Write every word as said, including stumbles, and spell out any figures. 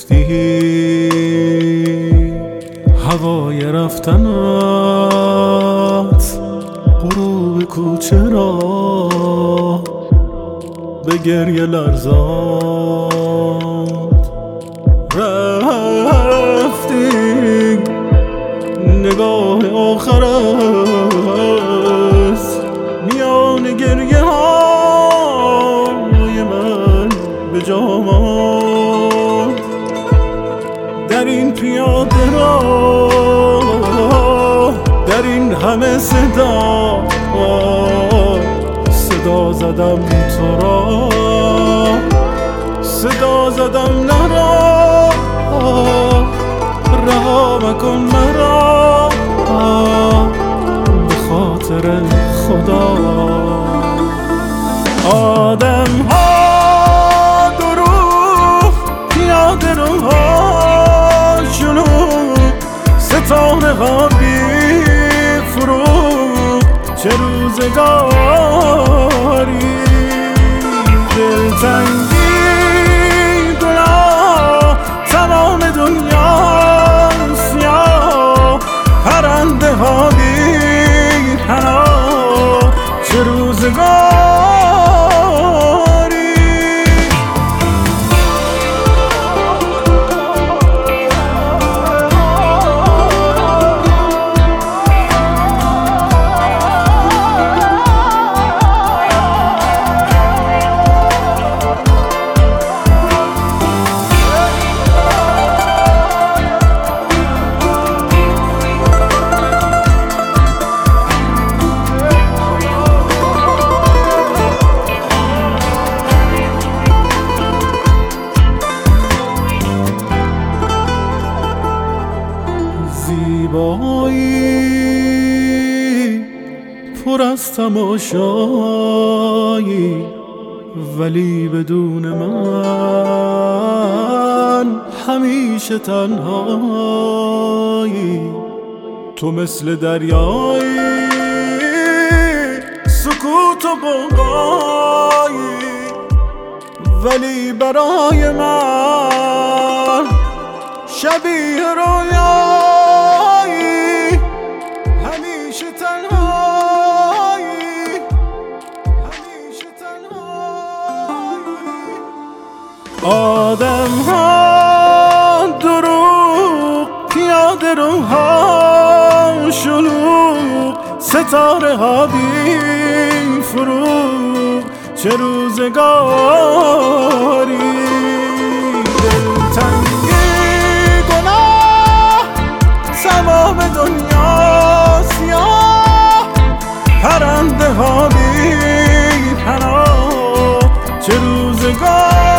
گفتی هوای رفتنت غروب کوچه را به گریه لرزاند. رفتی نگاه آخر است میان گریه های من به جا ماند. در این پیاده راه، در این همه صدا، صدا زدم تو را، صدا زدم نرا، رها مکن مرا به خاطر خدا. آدم ها درو پیاده روها شلوغ، ستاره ها بی فروغ، چه روزگاری دلتنگی گناه تمام دنیا سیاه، پرنده ها بی پناه، چه روزگاری. زیبایی پر از تماشایی، ولی بدون من همیشه تنهایی. تو مثل دریایی سکوت و غوغایی، ولی برای من شبیه رویایی. همیشه تنهایی، همیشه تنهایی. آدم ها دروغ پیاده روها شلوغ، ستاره ها بی فروغ، چه روزگاری تمام دنیا سیاه، پرنده ها بی پناه، چه روزگار.